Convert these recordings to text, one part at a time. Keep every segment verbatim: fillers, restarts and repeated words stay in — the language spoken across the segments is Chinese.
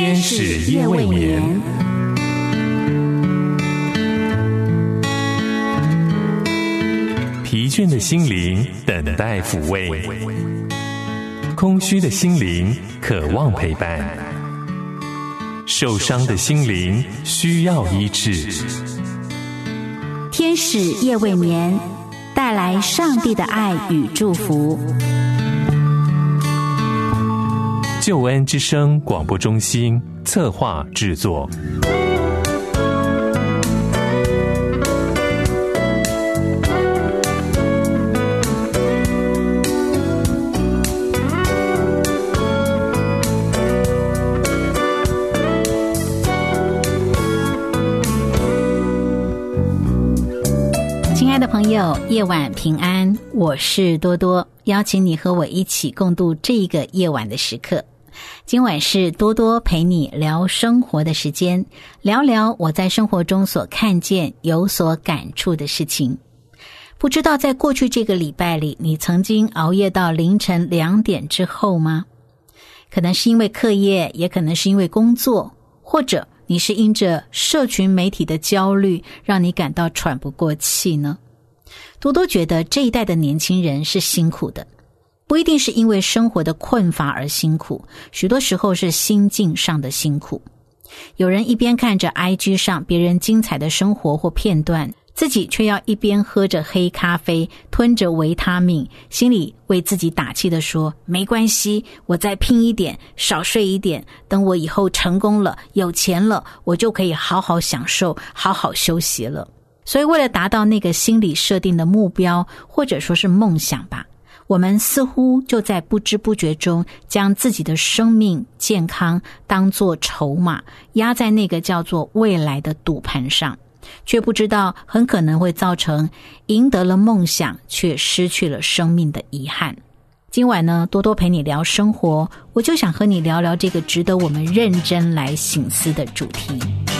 天使夜未眠。疲倦的心灵等待抚慰，空虚的心灵渴望陪伴，受伤的心灵需要医治。 天使夜未眠，带来上帝的爱与祝福。 救恩之声广播中心策划制作。 亲爱的朋友，夜晚平安，我是多多，邀请你和我一起共度这一个夜晚的时刻。今晚是多多陪你聊生活的时间，聊聊我在生活中所看见、有所感触的事情。不知道在过去这个礼拜里，你曾经熬夜到凌晨两点之后吗？可能是因为课业，也可能是因为工作，或者你是因着社群媒体的焦虑，让你感到喘不过气呢？多多觉得这一代的年轻人是辛苦的，不一定是因为生活的困乏而辛苦，许多时候是心境上的辛苦。有人一边看着 I G 上别人精彩的生活或片段，自己却要一边喝着黑咖啡，吞着维他命，心里为自己打气地说，没关系，我再拼一点，少睡一点，等我以后成功了，有钱了，我就可以好好享受，好好休息了。所以为了达到那个心理设定的目标，或者说是梦想吧，我们似乎就在不知不觉中将自己的生命健康当作筹码，压在那个叫做未来的赌盘上，却不知道很可能会造成赢得了梦想却失去了生命的遗憾。今晚呢，多多陪你聊生活，我就想和你聊聊这个值得我们认真来省思的主题。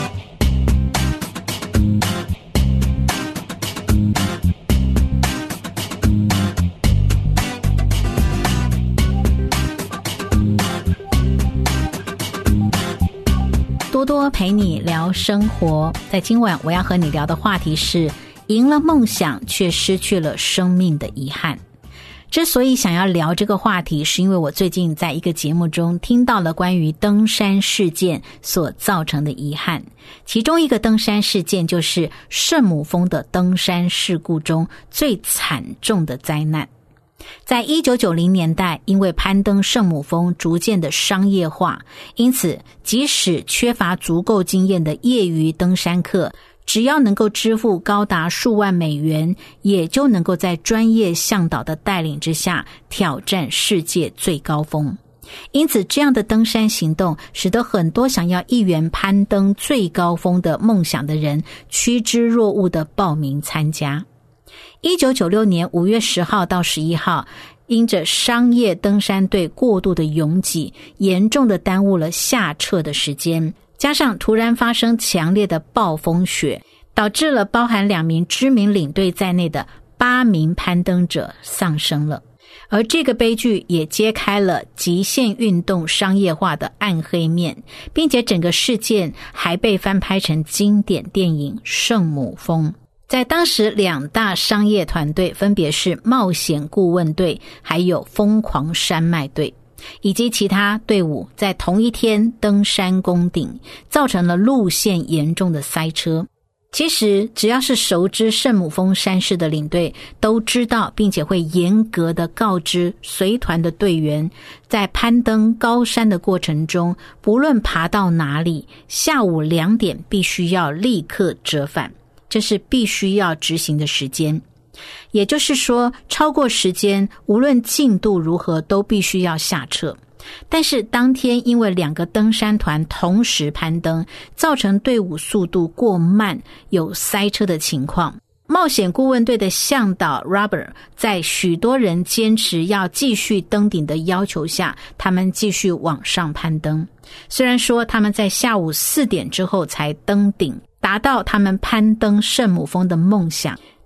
多多陪你聊生活，在今晚我要和你聊的话题是赢了梦想却失去了生命的遗憾。之所以想要聊这个话题，是因为我最近在一个节目中听到了关于登山事件所造成的遗憾，其中一个登山事件就是圣母峰的登山事故中最惨重的灾难。在一九九零年代，因为攀登圣母峰逐渐的商业化，因此即使缺乏足够经验的业余登山客，只要能够支付高达数万美元，也就能够在专业向导的带领之下挑战世界最高峰。因此这样的登山行动使得很多想要一圆攀登最高峰的梦想的人趋之若鹜地报名参加。一九九六年五月十号到十一号，因着商业登山队过度的拥挤，严重的耽误了下撤的时间，加上突然发生强烈的暴风雪，导致了包含两名知名领队在内的八名攀登者丧生了。而这个悲剧也揭开了极限运动商业化的暗黑面，并且整个事件还被翻拍成经典电影《圣母峰》。在当时，两大商业团队分别是冒险顾问队还有疯狂山脉队，以及其他队伍在同一天登山攻顶，造成了路线严重的塞车。其实只要是熟知圣母峰山势的领队都知道，并且会严格的告知随团的队员，在攀登高山的过程中，不论爬到哪里，下午两点必须要立刻折返，这是必须要执行的时间。也就是说，超过时间，无论进度如何，都必须要下撤。但是当天因为两个登山团同时攀登，造成队伍速度过慢，有塞车的情况。冒险顾问队的向导 Robert 在许多人坚持要继续登顶的要求下，他们继续往上攀登。虽然说他们在下午四点之后才登顶，达到他们攀登圣母峰的梦想，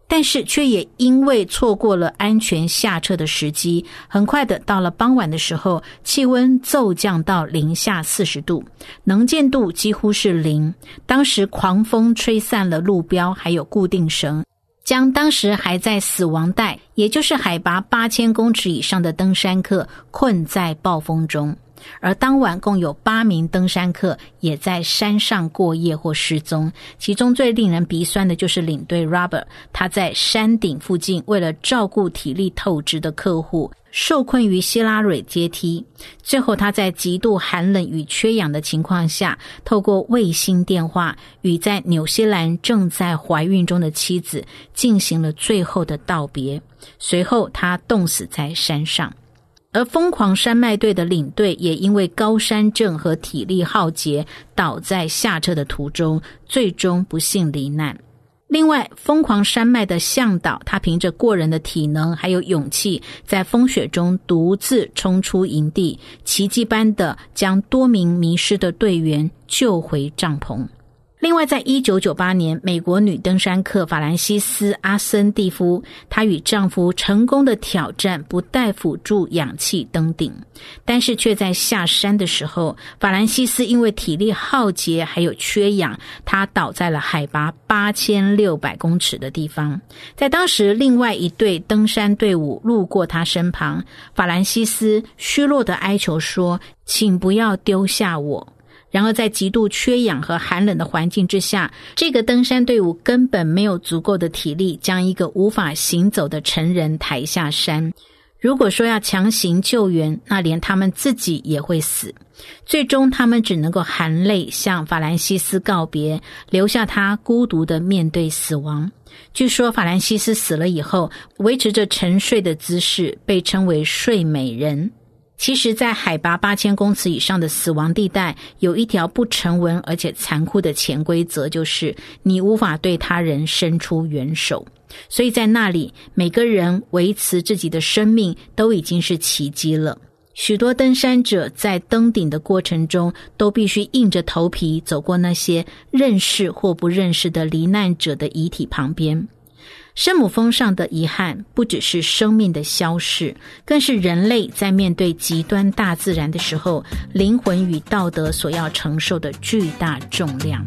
但是却也因为错过了安全下撤的时机，很快的到了傍晚的时候，气温骤降到零下四十度，能见度几乎是零。当时狂风吹散了路标还有固定绳，将当时还在死亡带，也就是海拔八千公尺以上的登山客困在暴风中。而当晚共有八名登山客也在山上过夜或失踪，其中最令人鼻酸的就是领队 Robert， 他在山顶附近为了照顾体力透支的客户，受困于希拉蕊阶梯，最后他在极度寒冷与缺氧的情况下，透过卫星电话与在纽西兰正在怀孕中的妻子进行了最后的道别，随后他冻死在山上。而疯狂山脉队的领队也因为高山症和体力耗竭，倒在下撤的途中，最终不幸罹难。另外，疯狂山脉的向导，他凭着过人的体能还有勇气，在风雪中独自冲出营地，奇迹般的将多名迷失的队员救回帐篷。另外，在一九九八年，美国女登山客法兰西斯·阿森蒂夫，她与丈夫成功的挑战不带辅助氧气登顶，但是却在下山的时候，法兰西斯因为体力耗竭还有缺氧，她倒在了海拔八千六百公尺的地方。在当时，另外一队登山队伍路过她身旁，法兰西斯虚弱的哀求说：“请不要丢下我。”然而在极度缺氧和寒冷的环境之下，这个登山队伍根本没有足够的体力将一个无法行走的成人抬下山。如果说要强行救援，那连他们自己也会死。最终他们只能够含泪向法兰西斯告别，留下他孤独地面对死亡。据说法兰西斯死了以后，维持着沉睡的姿势，被称为睡美人。其实在海拔八千公尺以上的死亡地带，有一条不成文而且残酷的潜规则，就是你无法对他人伸出援手。所以在那里，每个人维持自己的生命都已经是奇迹了。许多登山者在登顶的过程中，都必须硬着头皮走过那些认识或不认识的罹难者的遗体旁边。圣母峰上的遗憾不只是生命的消逝，更是人类在面对极端大自然的时候，灵魂与道德所要承受的巨大重量。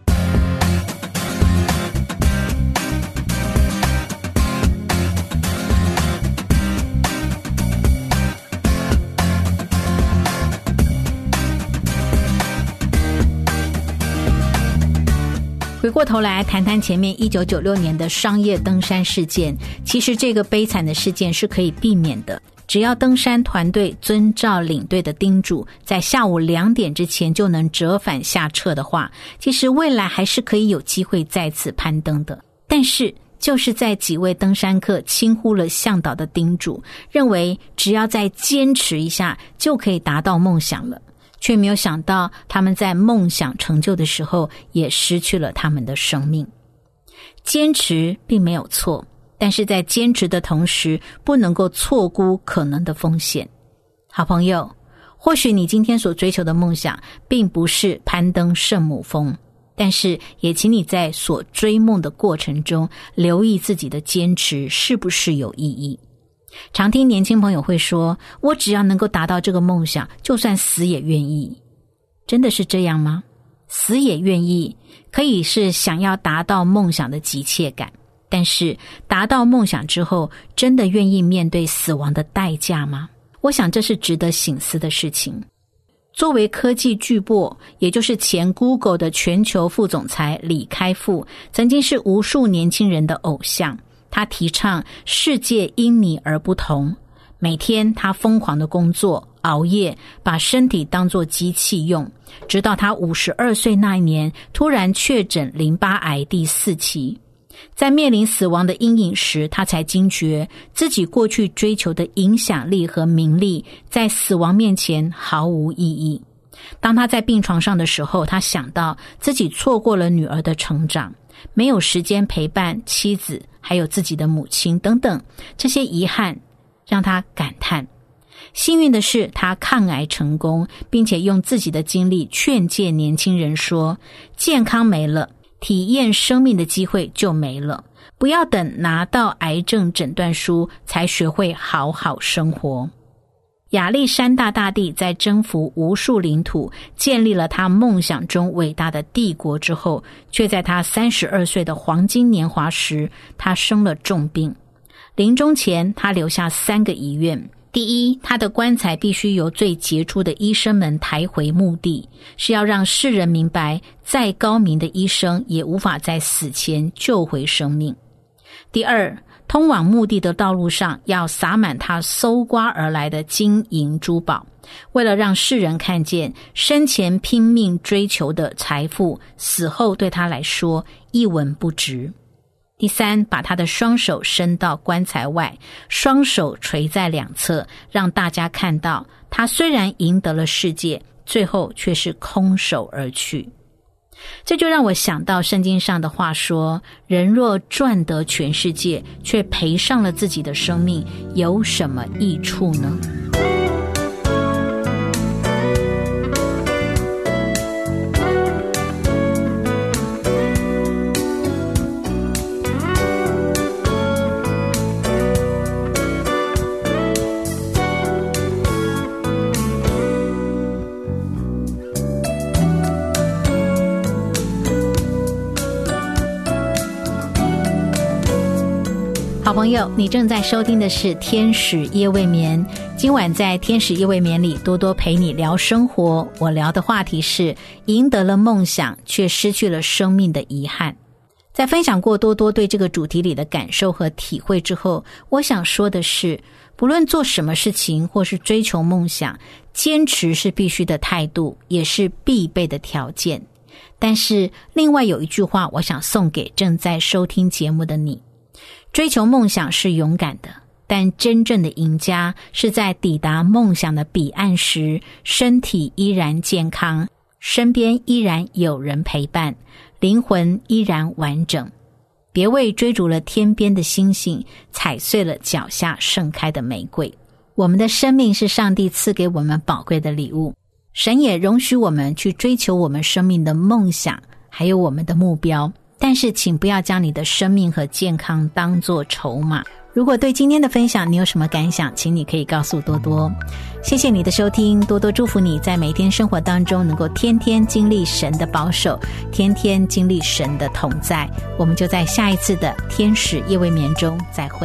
回过头来谈谈前面一九九六年的商业登山事件，其实这个悲惨的事件是可以避免的，只要登山团队遵照领队的叮嘱，在下午两点之前就能折返下撤的话，其实未来还是可以有机会再次攀登的。但是就是在几位登山客轻忽了向导的叮嘱，认为只要再坚持一下就可以达到梦想了，却没有想到他们在梦想成就的时候也失去了他们的生命。坚持并没有错，但是在坚持的同时，不能够错估可能的风险。好朋友，或许你今天所追求的梦想并不是攀登圣母峰，但是也请你在所追梦的过程中，留意自己的坚持是不是有意义。常听年轻朋友会说，我只要能够达到这个梦想，就算死也愿意。真的是这样吗？死也愿意，可以是想要达到梦想的急切感，但是达到梦想之后，真的愿意面对死亡的代价吗？我想这是值得省思的事情。作为科技巨擘，也就是前 Google 的全球副总裁李开复，曾经是无数年轻人的偶像。他提倡世界因你而不同，每天他疯狂的工作熬夜，把身体当作机器用，直到他五十二岁那一年突然确诊淋巴癌第四期。在面临死亡的阴影时，他才惊觉自己过去追求的影响力和名利在死亡面前毫无意义。当他在病床上的时候，他想到自己错过了女儿的成长，没有时间陪伴妻子还有自己的母亲等等，这些遗憾让他感叹。幸运的是，他抗癌成功，并且用自己的经历劝诫年轻人说，健康没了，体验生命的机会就没了。 不要等拿到癌症诊断书才学会好好生活。亚历山大大帝在征服无数领土，建立了他梦想中伟大的帝国之后，却在他三十二岁的黄金年华时，他生了重病。临终前，他留下三个遗愿。第一，他的棺材必须由最杰出的医生们抬回墓地，是要让世人明白，再高明的医生也无法在死前救回生命。第二，通往墓地的道路上要撒满他搜刮而来的金银珠宝，为了让世人看见生前拼命追求的财富，死后对他来说一文不值。第三，把他的双手伸到棺材外，双手垂在两侧，让大家看到他虽然赢得了世界，最后却是空手而去。这就让我想到圣经上的话说，人若赚得全世界，却赔上了自己的生命，有什么益处呢？好朋友，你正在收听的是天使夜未眠。今晚在天使夜未眠里，多多陪你聊生活。我聊的话题是赢得了梦想却失去了生命的遗憾。在分享过多多对这个主题里的感受和体会之后，我想说的是，不论做什么事情或是追求梦想，坚持是必须的态度，也是必备的条件。但是另外有一句话，我想送给正在收听节目的你，追求梦想是勇敢的，但真正的赢家是在抵达梦想的彼岸时，身体依然健康，身边依然有人陪伴，灵魂依然完整。别为追逐了天边的星星，踩碎了脚下盛开的玫瑰。我们的生命是上帝赐给我们宝贵的礼物，神也容许我们去追求我们生命的梦想，还有我们的目标。但是请不要将你的生命和健康当作筹码。如果对今天的分享你有什么感想，请你可以告诉多多。谢谢你的收听，多多祝福你在每天生活当中能够天天经历神的保守，天天经历神的同在。我们就在下一次的天使夜未眠中再会。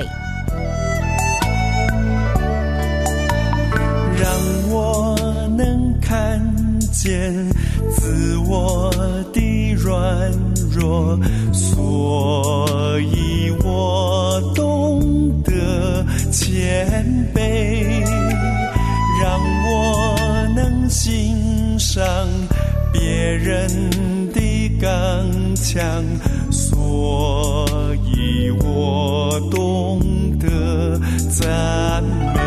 让我能看见自我的软弱，所以我懂得谦卑，让我能欣赏别人的刚强，所以我懂得赞美。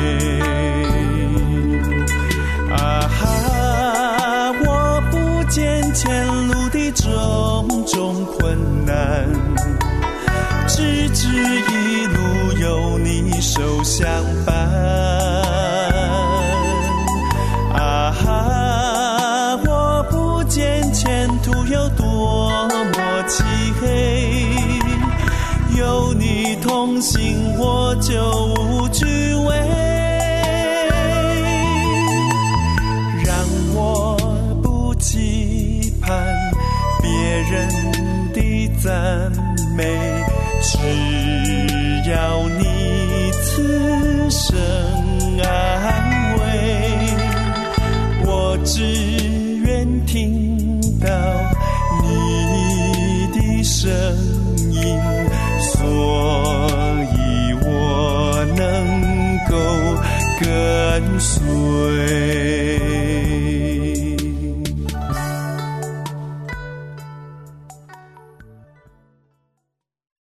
啊哈，我不见前路的种种困难，只知一路有你手相伴。啊哈，我不见前途有多么漆黑，有你同行我就无惧畏。期盼别人的赞美，只要你此生安慰，我只愿听到你的声音，所以我能够跟随。